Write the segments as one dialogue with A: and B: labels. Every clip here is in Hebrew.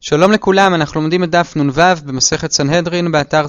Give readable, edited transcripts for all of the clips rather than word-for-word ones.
A: שלום לכולם, אנחנו לומדים את דף נ"ו במסכת סנהדרין באתר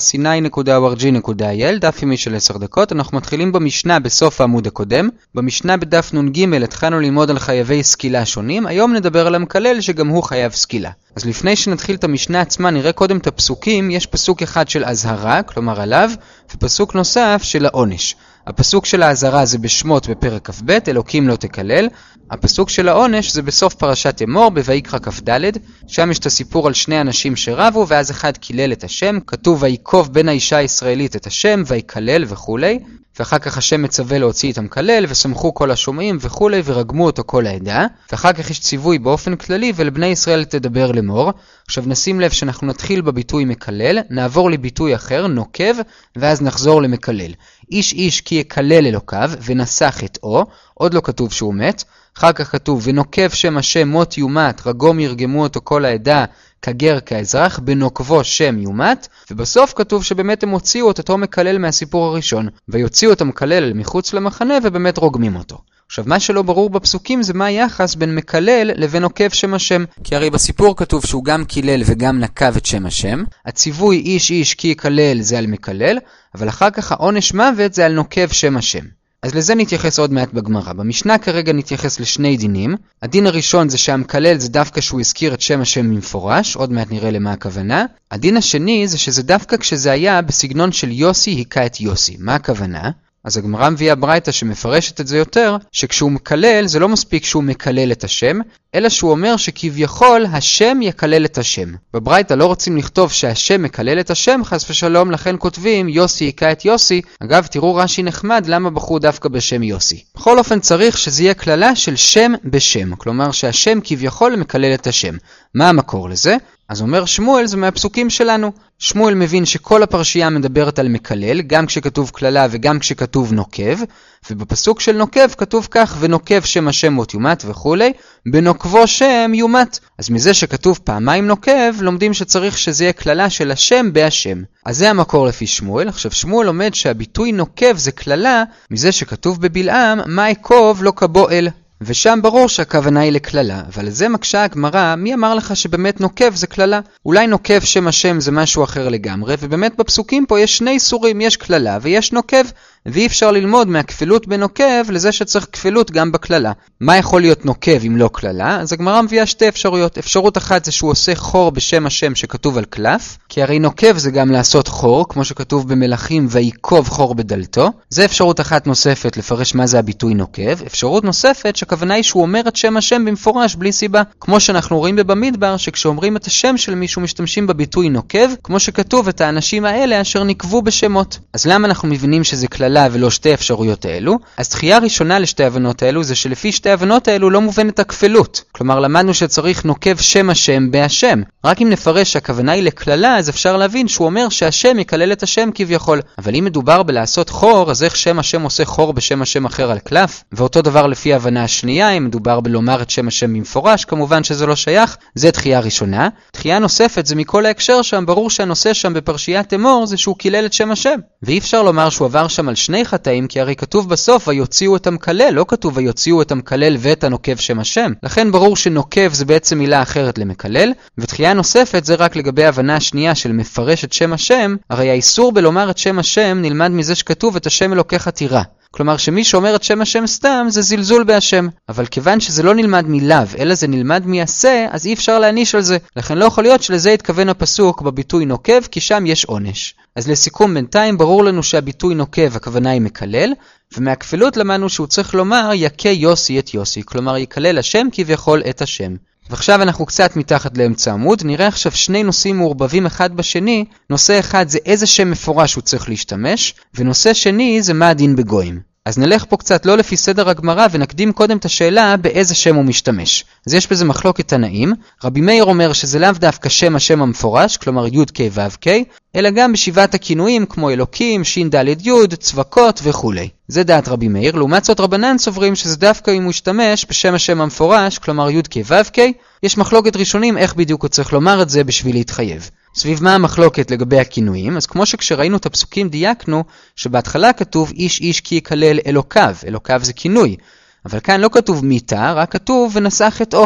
A: sinai.org.il, דף יומי של 10 דקות. אנחנו מתחילים במשנה בסוף העמוד הקודם. במשנה בדף נ"ג התחלנו ללמוד על חייבי סקילה שונים, היום נדבר על המקלל שגם הוא חייב סקילה. אז לפני שנתחיל את המשנה עצמה נראה קודם את הפסוקים. יש פסוק אחד של אזהרה, כלומר עליו, ופסוק נוסף של העונש. הפסוק של האזהרה זה בשמות בפרק כ"ב, אלוקים לא תקלל. הפסוק של העונש זה בסוף פרשת אמור בויקרא כ"ד, שם יש את הסיפור על שני אנשים שרבו ואז אחד קילל את השם, כתוב ויקוב בן האישה הישראלית את השם ויקלל וכו', ואחר כך השם מצווה להוציא את המקלל ושמחו כל השומעים וכו' ורגמו אותו כל העדה, ואחר כך יש ציווי באופן כללי ולבני ישראל תדבר לאמור. עכשיו נשים לב שאנחנו נתחיל בביטוי מקלל, נעבור לביטוי אחר נוקב ואז נחזור למקלל. איש איש כי יקלל אלוקיו ונשא חטאו, עוד לא כתוב שהוא מת. אחר כך כתוב ונוקב שם השם מות יומת, רגום ירגמו אותו כל העדה כגר כאזרח, בנוקבו שם יומת, ובסוף כתוב שבאמת הם הוציאו את אותו מקלל מהסיפור הראשון, ויוציאו את המקלל מחוץ למחנה ובאמת רוגמים אותו. עכשיו מה שלא ברור בפסוקים זה מה היחס בין מקלל לבין נוקב שם השם, כי הרי בסיפור כתוב שהוא גם קילל וגם נקב את שם השם. הציווי איש איש כי יקלל זה על מקלל, אבל אחר כך העונש מוות זה על נוקב שם השם. אז לזה נתייחס עוד מעט בגמרא. במשנה כרגע נתייחס לשני דינים. הדין הראשון זה שהמקלל זה דווקא שהוא הזכיר את שם השם במפורש, עוד מעט נראה למה הכוונה. הדין השני זה שזה דווקא כשזה היה בסגנון של יוסי היכה את יוסי. מה הכוונה? אז הגמרא מביאה ברייתא שמפרשת את זה יותר, שכשהוא מקלל זה לא מספיק שהוא מקלל את השם, אלא שהוא אומר שכביכול השם יקלל את השם. בברייתא לא רוצים לכתוב שהשם מקלל את השם חס ושלום, לכן כותבים יוסי היכה את יוסי. אגב, תראו רש"י נחמד למה בחרו דווקא בשם יוסי. בכל אופן צריך שזה יהיה כללה של שם בשם, כלומר שהשם כביכול מקלל את השם. מה המקור לזה? אז אומר שמואל, זה מהפסוקים שלנו. שמואל מבין שכל הפרשייה מדברת על מקלל, גם כשכתוב כללה וגם כשכתוב נוקב, ובפסוק של נוקב כתוב כך, ונוקב שם השם מות יומת וכו', בנוקבו שם יומת. אז מזה שכתוב פעמיים נוקב, לומדים שצריך שזה יהיה כללה של השם בהשם. אז זה המקור לפי שמואל. עכשיו שמואל לומד שהביטוי נוקב זה כללה, מזה שכתוב בבלעם, מה אקוב לא כבועל. ושם ברור שהכוונה היא לכללה, אבל זה מקשה הגמרא, מי אמר לך שבאמת נוקב זה כללה? אולי נוקב שם השם זה משהו אחר לגמרי, ובאמת בפסוקים פה יש שני איסורים, יש כללה ויש נוקב, ואי אפשר ללמוד מהכפילות בנוקב לזה שצריך כפילות גם בכללה. מה יכול להיות נוקב אם לא כללה? אז הגמרא מביאה שתי אפשרויות. אפשרות אחת זה שהוא עושה חור בשם השם שכתוב על קלף, כי הרי נוקב זה גם לעשות חור, כמו שכתוב במלכים ויקוב חור בדלתו. זה אפשרות אחת נוספת לפרש מה זה הביטוי נוקב. אפשרות נוספת שהכוונה היא שהוא אומר את שם השם במפורש בלי סיבה, כמו שאנחנו רואים במדבר שכשאומרים את השם של מישהו משתמשים בביטוי נוקב, כמו שכתוב את האנשים האלה אשר נקבו בשמות. אז למה אנחנו מבינים שזה כללה ולא שתי אפשרויות האלו? אז דחייה ראשונה לשתי הבנות האלו זה שלפי שתי הבנות האלו לא מובנת הכפילות. כלומר למדנו שצריך נוקב שם השם בהשם. רק אם נפרש שהכוונה היא לכללה, אז אפשר להבין שהוא אומר שהשם יקלל את השם כביכול. אבל אם מדובר בלעשות חור, אז איך שם השם עושה חור בשם השם אחר על קלף? ואותו דבר לפי ההבנה השנייה, אם מדובר בלומר את שם השם במפורש, כמובן שזה לא שייך. זה דחייה ראשונה. דחייה נוספת זה מכל ההקשר שם, ברור שהנושא שם בפרשיית אמור זה שהוא קילל את שם השם. ואי אפשר לומר שהוא עבר שם על שני חטאים, כי הרי כתוב בסוף ויוציאו את המקלל, לא כתוב ויוציאו את המקלל ואת הנוקב שם השם. לכן ברור שנוקב זה בעצם מילה אחרת למקלל, ודחייה נוספת זה רק לגבי הבנה השנייה של מפרש את שם השם. הרי האיסור בלומר את שם השם נלמד מזה שכתוב את השם אלוקיך תירא. כלומר שמי שאומר את שם השם סתם זה זלזול בהשם. אבל כיוון שזה לא נלמד מלאו אלא זה נלמד מעשה, אז אי אפשר להעניש על זה. לכן לא יכול להיות שלזה התכוון הפסוק בביטוי נוקב, כי שם יש עונש. אז לסיכום בינתיים ברור לנו שהביטוי נוקב הכוונה היא מקלל, ומהכפילות למדנו שהוא צריך לומר יכה יוסי את יוסי, כלומר יקלל השם כביכול את השם. ועכשיו אנחנו קצת מתחת לאמצע עמוד, נראה עכשיו שני נושאים מעורבבים אחד בשני. נושא אחד זה איזה שם מפורש הוא צריך להשתמש, ונושא שני זה מה הדין בגויים. אז נלך פה קצת לא לפי סדר הגמרא ונקדים קודם את השאלה באיזה שם הוא משתמש. אז יש בזה מחלוקת תנאים. רבי מאיר אומר שזה לאו דווקא שם השם המפורש, כלומר י' כ' ו' כ', אלא גם בשבעת הכינויים כמו אלוקים, שין ד' י', צבקות וכו'. זה דעת רבי מאיר. לעומת זאת רבנן סוברים שזה דווקא אם הוא ישתמש בשם השם המפורש, כלומר י' כ' ו' כ'. יש מחלוקת ראשונים איך בדיוק הוא צריך לומר את זה בשביל להתחייב. סביב מה המחלוקת לגבי הכינויים? אז כמו שכשראינו את הפסוקים דייקנו שבהתחלה כתוב איש איש כי יקלל אלוקיו. אלוקיו זה כינוי. אבל כאן לא כתוב מיתה, רק כתוב ונשא חטאו.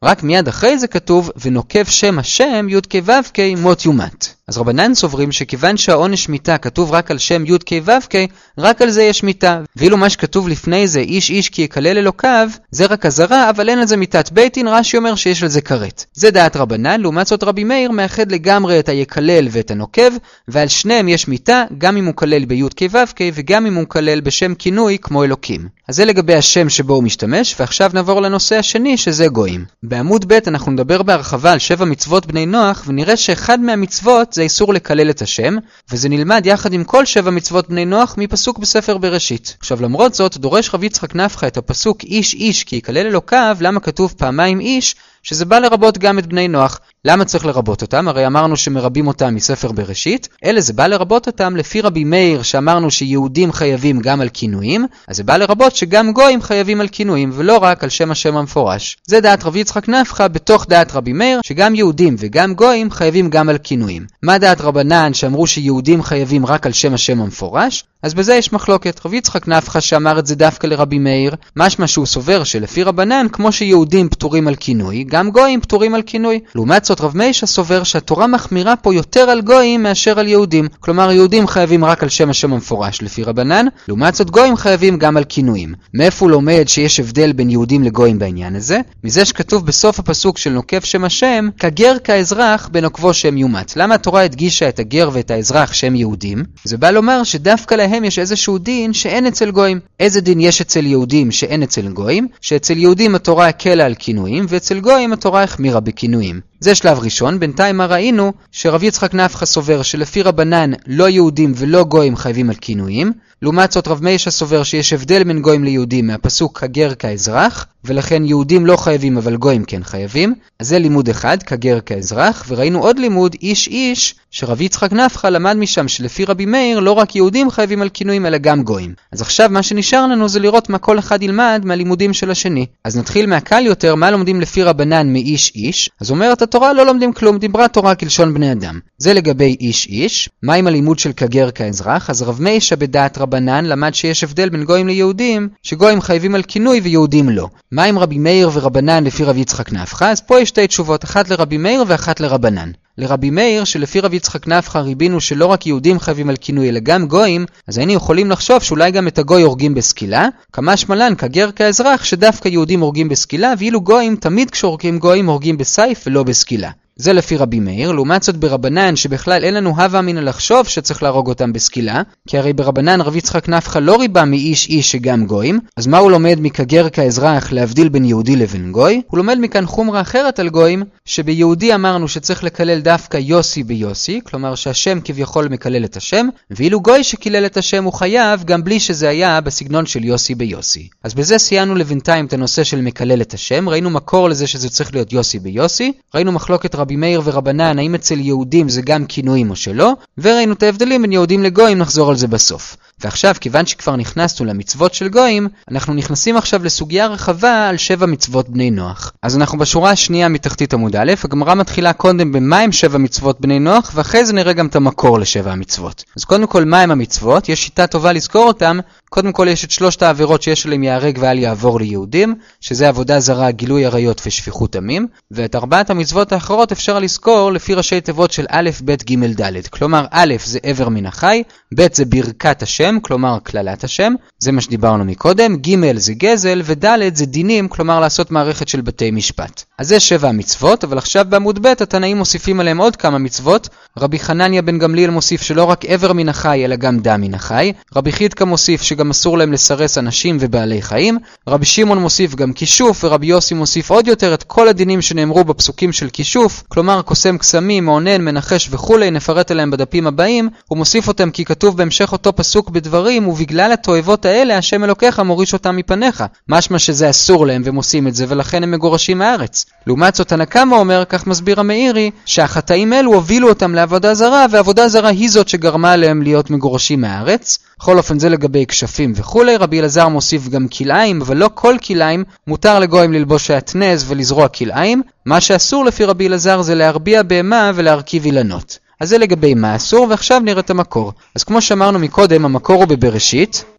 A: רק מיד אחרי זה כתוב, ונוקב שם השם י' כ' ו' כ' מות יומת. אז רבנן סוברים שכיוון שהעונש מיתה כתוב רק על שם י' כ' ו' כ', רק על זה יש מיתה. ואילו מה שכתוב לפני זה, איש איש כי יקלל אלוקיו, זה רק הזרה, אבל אין על זה מיתת בית דין, רש"י אומר שיש על זה כרת. זה דעת רבנן, לעומת זאת רבי מאיר מאחד לגמרי את היקלל ואת הנוקב, ועל שניהם יש מיתה, גם אם הוא כלל בי' כ' ו' כ' וגם אם הוא כלל בשם כינוי כמו אלוקים. אז זה לגבי השם שבו הוא משתמש, ועכשיו נעבור לנושא השני שזה גויים. בעמוד ב' אנחנו נדבר בהרחבה על 7 מצוות בני נוח, ונראה שאחד מהמצוות זה איסור לקלל את השם, וזה נלמד יחד עם כל 7 מצוות בני נוח מפסוק בספר בראשית. עכשיו למרות זאת, דורש רבי יצחק נפחא את הפסוק איש איש כי יקלל אלוקיו, למה כתוב פעמיים איש, שזה בא לרבות גם את בני נוח. למה צריך לרבות אותם? הרי אמרנו שמרבים אותם מספר בראשית, אלא זה בא לרבות אותם לפי רבי מאיר שאמרנו שיהודים חייבים גם על כינויים, אז זה בא לרבות שגם גויים חייבים על כינויים ולא רק על שם השם המפורש. זה דעת רבי יצחק נפחא בתוך דעת רבי מאיר שגם יהודים וגם גויים חייבים גם על כינויים. מה דעת רבנן שאמרו שיהודים חייבים רק על שם השם המפורש? אז בזה יש מחלוקת. רבי יצחק נפחא שאמר את זה דווקא לרבי מאיר, משמע שהוא סובר שלפי רבנן כמו שיהודים פטורים על כינוי, גם גויים פטורים על כינוי. לעומת זאת רב מיישה סובר שהתורה מחמירה פה יותר על גויים מאשר על יהודים. כלומר יהודים חייבים רק על שם השם המפורש לפי רבנן, לעומת זאת גויים חייבים גם על כינויים. מאיפה הוא לומד שיש הבדל בין יהודים לגויים בעניין הזה? מזה שכתוב בסוף הפסוק של נוקב שם השם, כגר כאזרח בנוקבו שם יומת. למה התורה הדגישה את הגר ואת האזרח שהם יהודים? זה בא לומר שדווקא להם יש איזשהו דין שאין אצל גויים. איזה דין יש אצל יהודים שאין אצל גויים? שאצל יהודים התורה הקלה על כינויים, ואצל גויים התורה החמירה בכינויים. זה שלב ראשון. בינתיים מה ראינו? שרב יצחק נפחא סובר שלפי רבנן לא יהודים ולא גויים חייבים על כינויים. לעומת זאת רב מיישה סובר שיש הבדל בין גויים ליהודים מהפסוק כגר כאזרח, ולכן יהודים לא חייבים אבל גויים כן חייבים. אז זה לימוד אחד, כגר כאזרח, וראינו עוד לימוד, איש איש, שרב יצחק נפחא למד משם שלפי רבי מאיר לא רק יהודים חייבים על כינויים אלא גם גויים. אז עכשיו מה שנשאר לנו זה לראות מה כל אחד ילמד מהלימודים של השני. אז נתחיל מהקל יותר, מה לומדים לפי רבנן מאיש איש? אז אומרת התורה לא לומדים כלום, דיברה תורה כלשון בני אדם. זה לגבי איש איש. מה עם הלימוד של כגר כאזרח? אז רב מיישה בדעת רבנן למד שיש הבדל בין גויים ליהודים, שגויים חייבים על כינוי ויהודים לא. מה עם רבי מאיר ורבנן לפי רב יצחק נפחא? אז פה יש 2 תשובות, אחת לרבי מאיר ואחת לרבנן. לרבי מאיר שלפי רב יצחק נפחא ריבינו שלא רק יהודים חייבים על כינוי אלא גם גויים, אז היינו יכולים לחשוב שאולי גם את הגוי הורגים בסקילה, כמה שמלן כגר כאזרח שדווקא יהודים הורגים בסקילה, ואילו גויים תמיד כשהורגים גויים הורגים בסייף ולא בסקילה. זה לפי רבי מאיר. לעומת זאת ברבנן שבכלל אין לנו הווה אמינא לחשוב שצריך להרוג אותם בסקילה, כי הרי ברבנן רב יצחק נפחא לא ריבה מאיש איש שגם גויים. אז מה הוא לומד מכגר כאזרח להבדיל בין יהודי לבין גוי? הוא לומד מכאן חומרה אחרת על גויים, שביהודי אמרנו שצריך לקלל דווקא יוסי ביוסי, כלומר שהשם כביכול מקלל את השם, ואילו גוי שקילל את השם הוא חייב גם בלי שזה היה בסגנון של יוסי ביוסי. אז בזה סיימנו לבינתיים את הנושא של מקלל את השם. ראינו מקור לזה שזה צריך להיות יוסי ביוסי, ראינו מחלוקת רבי מאיר ורבנן האם אצל יהודים זה גם כינויים או שלא, וראינו את ההבדלים בין יהודים לגויים, נחזור על זה בסוף. ועכשיו כיוון שכבר נכנסנו למצוות של גויים, אנחנו נכנסים עכשיו לסוגיה רחבה על 7 מצוות בני נוח. אז אנחנו בשורה השנייה מתחתית עמוד א', הגמרא מתחילה קודם במה הם 7 מצוות בני נוח, ואחרי זה נראה גם את המקור ל7 המצוות. אז קודם כל מה הם המצוות? יש שיטה טובה לזכור אותם. קודם כל יש את 3 העבירות שיש עליהם יהרג ואל יעבור ליהודים, שזה עבודה זרה, גילוי עריות ושפיכות דמים, ואת 4 המצוות האחרות אפשר לזכור לפי ראשי תיבות של א', ב', ג', ד'. כלומר א' זה עבר מן החי, ב' זה ברכת השם, כלומר כללת השם, זה מה שדיברנו מקודם, ג' זה גזל, וד' זה דינים, כלומר לעשות מערכת של בתי משפט. אז זה 7 המצוות, אבל עכשיו בעמוד ב' התנאים מוסיפים עליהם עוד כמה מצוות. רבי חנניה בן גמליאל מוסיף שלא רק עבר מן החי אלא גם דם מן החי. רבי חידקה מוסיף שגם אסור להם לסרס אנשים ובעלי חיים. רבי שמעון מוסיף גם כישוף, ורבי יוסי מוסיף עוד יותר את כל הדינים שנאמרו בפסוקים של כישוף, כלומר קוסם קסמים, מעונן, מנחש וכולי, נפרט עליהם בדפים הבאים. הוא מוסיף אותם כי כתוב בהמשך אותו פסוק בדברים, ובגלל התועבות האלה השם אלוקיך מוריש אותם מפניך. משמע שזה אסור להם והם עושים את זה ולכן הם מגורשים מהארץ. לעומת זאת הנא קמא אומר, כך מסביר המאירי, שהחטאים אלו הובילו אותם לעבודה זרה, ועבודה זרה היא זאת שגרמה להם להיות מגורשים מהארץ. בכל אופן זה לגבי כשפים וכולי. רבי אלעזר מוסיף גם כלאיים, אבל לא כל כלאיים, מותר לגויים ללבוש שעטנז ולזרוע כלאיים. מה שאסור לפי רבי אלעזר זה להרביע בהמה ולהרכיב אילנות. אז זה לגבי מה אסור, ועכשיו נראה את המקור. אז כמו שאמרנו מקודם, המקור הוא בבראשית,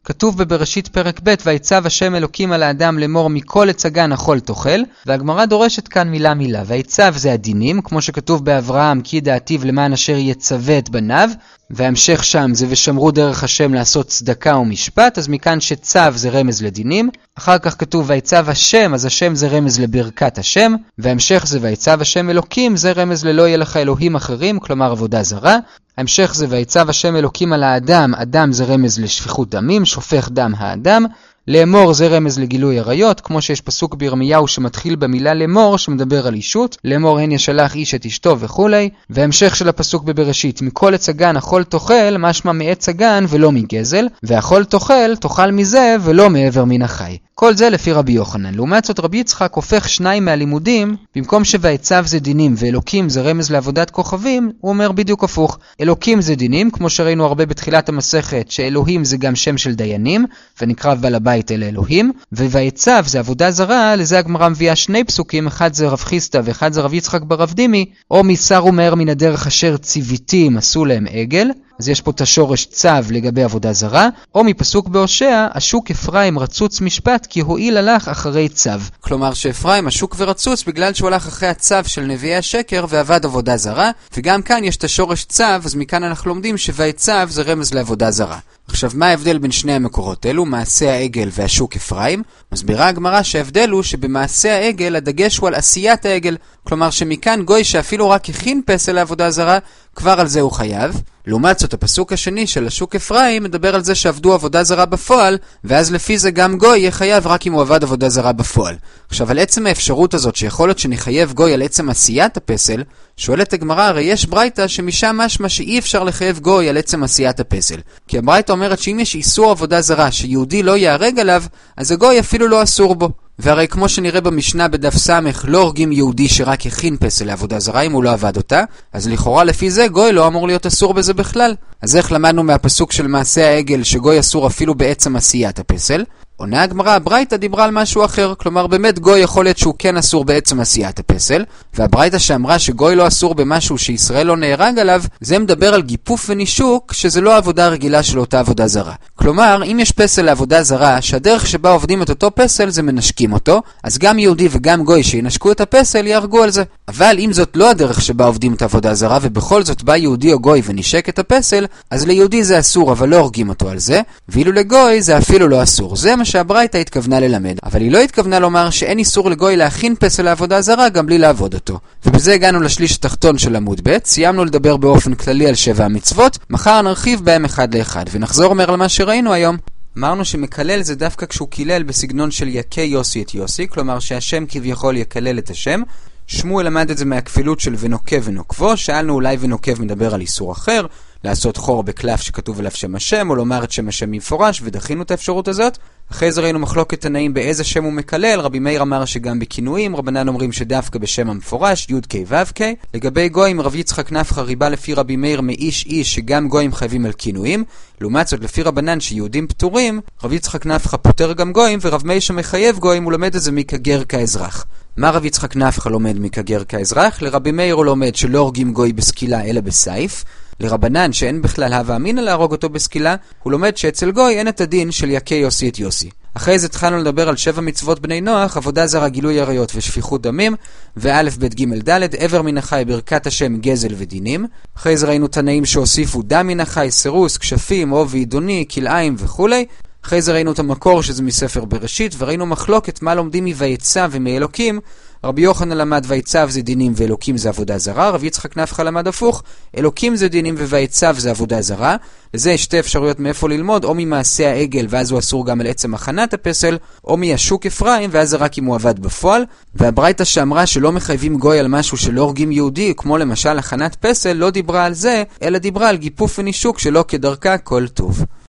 A: כתוב בבראשית פרק ב' ויצב השם אלוקים על האדם לאמור מכל עץ הגן אכול תאכל, והגמרא דורשת כאן מילה מילה. ויצב זה הדינים, כמו שכתוב באברהם כי דעתיו למען אשר יצווה את בניו, והמשך שם זה ושמרו דרך השם לעשות צדקה ומשפט, אז מכאן שצו זה רמז לדינים. אחר כך כתוב ויצב השם, אז השם זה רמז לברכת השם, והמשך זה ויצב השם אלוקים, זה רמז ללא יהיה לך אלוהים אחרים, כלומר עבודה זרה. ההמשך זה ויצב השם אלוקים על האדם, אדם זה רמז לשפיכות דמים, שופך דם האדם. לאמור זה רמז לגילוי עריות, כמו שיש פסוק בירמיהו שמתחיל במילה לאמור שמדבר על אישות, לאמור הן ישלח איש את אשתו וכו'. והמשך של הפסוק בבראשית, מכל עץ הגן אכול תאכל, משמע מעץ הגן ולא מגזל, ואכול תאכל מזה ולא מעבר מן החי. כל זה לפי רבי יוחנן. לעומת זאת רבי יצחק הופך שניים מהלימודים, במקום שויצב זה דינים ואלוקים זה רמז לעבודת כוכבים, הוא אומר בדיוק הפוך. אלוקים זה דינים, כמו שראינו הרבה בתחילת המסכת, שאלוהים זה גם שם של דיינים, ונקרא בעל הבית אל אלוהים, וויצב זה עבודה זרה, לזה הגמרא מביאה שני פסוקים, אחד זה רב חיסדא ואחד זה רב יצחק ברב דימי, או מסרו מהר מן הדרך אשר ציוויתים עשו להם עגל, אז יש פה את השורש צו לגבי עבודה זרה, או מפסוק בהושע, השוק אפרים רצוץ משפט כי הועיל הלך אחרי צו. כלומר שאפרים השוק ורצוץ בגלל שהוא הלך אחרי הצו של נביאי השקר ועבד עבודה זרה, וגם כאן יש את השורש צו, אז מכאן אנחנו לומדים שויצב זה רמז לעבודה זרה. עכשיו מה ההבדל בין שני המקורות אלו, מעשה העגל והשוק אפרים? מסבירה הגמרא שההבדל הוא שבמעשה העגל הדגש הוא על עשיית העגל, כלומר שמכאן גוי שאפילו רק הכין פסל לעבודה זרה, כבר על זה הוא חייב. לעומת זאת הפסוק השני של השוק אפרים מדבר על זה שעבדו עבודה זרה בפועל, ואז לפי זה גם גוי יהיה חייב רק אם הוא עבד עבודה זרה בפועל. עכשיו על עצם האפשרות הזאת שיכול להיות שנחייב גוי על עצם עשיית הפסל, שואלת הגמרא, הרי יש ברייתא שמשם משמע שאי אפשר לחייב גוי על עצם עשיית הפסל. כי הברייתא אומרת שאם יש איסור עבודה זרה שיהודי לא יהרג עליו, אז הגוי אפילו לא אסור בו. והרי כמו שנראה במשנה בדף סמך, לא הורגים יהודי שרק הכין פסל לעבודה זרה אם הוא לא עבד אותה, אז לכאורה לפי זה גוי לא אמור להיות אסור בזה בכלל. אז איך למדנו מהפסוק של מעשה העגל שגוי אסור אפילו בעצם עשיית הפסל? עונה הגמרא, הברייתא דיברה על משהו אחר, כלומר באמת גוי יכול להיות שהוא כן אסור בעצם עשיית הפסל, והברייתא שאמרה שגוי לא אסור במשהו שישראל לא נהרג עליו, זה מדבר על גיפוף ונישוק שזה לא עבודה רגילה של אותה עבודה זרה. כלומר, אם יש פסל לעבודה זרה, שהדרך שבה עובדים את אותו פסל זה מנשקים אותו, אז גם יהודי וגם גוי שינשקו את הפסל יהרגו על זה. אבל אם זאת לא הדרך שבה עובדים את העבודה זרה, ובכל זאת בא יהודי או גוי ונשק את הפסל, אז ליהודי זה אסור אבל לא הורגים אותו על זה, ואילו לגוי זה אפילו לא אסור. זה מה שהברייתא התכוונה ללמד, אבל היא לא התכוונה לומר שאין איסור לגוי להכין פסל לעבודה זרה גם בלי לעבוד אותו. ובזה הגענו לשליש התחתון של עמוד ב', סיימנו לדבר באופן כללי על 7 המצוות, מחר נרחיב בהם אחד לאחד, ונחזור אומר על מה שראינו היום. אמרנו שמקלל זה דווקא כשהוא קילל בסגנון של יקה יוסי את יוסי, כלומר שהשם כביכול יקלל את השם. שמואל למד את זה מהכפילות של ונוקב ונוקבו, שאלנו אולי ונוקב מדבר על איסור אחר, לעשות חור בקלף שכתוב עליו שם השם, או לומר את שם השם מפורש, ודחינו את האפשרות הזאת. אחרי זה ראינו מחלוקת תנאים באיזה שם הוא מקלל, רבי מאיר אמר שגם בכינויים, רבנן אומרים שדווקא בשם המפורש, י' כ' ו' כ'. לגבי גויים, רב יצחק נפחא ריבה לפי רבי מאיר מאיש איש שגם גויים חייבים על כינויים, לעומת זאת לפי רבנן שיהודים פטורים, רב יצחק נפחא פוטר גם גויים, ורב מאיר שמחייב גויים הוא לומד את זה מכגר כאזרח. מה רב יצחק נפחא לומד מכגר כאזרח? לרבי מאיר הוא לומד שלא הורגים גוי בסקילה אלא בסייף. לרבנן שאין בכלל הווה אמינא להרוג אותו בסקילה, הוא לומד שאצל גוי אין את הדין של יקה יוסי את יוסי. אחרי זה התחלנו לדבר על 7 מצוות בני נוח, עבודה זרה, גילוי עריות ושפיכות דמים, וא' ב' ג' ד', עבר מן החי, ברכת השם, גזל ודינים. אחרי זה ראינו תנאים שהוסיפו דם מן החי, סירוס, כשפים, עובי, עידוני, כלאיים וכו'. אחרי זה ראינו את המקור שזה מספר בראשית, וראינו מחלוקת מה לומדים מויצב ומאלוקים. רבי יוחנן למד ויצב זה דינים ואלוקים זה עבודה זרה, רב יצחק נפחא למד הפוך, אלוקים זה דינים וויצב זה עבודה זרה. לזה יש 2 אפשרויות מאיפה ללמוד, או ממעשה העגל ואז הוא אסור גם על עצם הכנת הפסל, או מהשוק אפרים ואז זה רק אם הוא עבד בפועל. והברייתא שאמרה שלא מחייבים גוי על משהו שלא הורגים יהודי, כמו למשל הכנת פסל, לא דיברה על זה, אלא דיברה על גיפוף ונישוק שלא כדרכה כל טוב.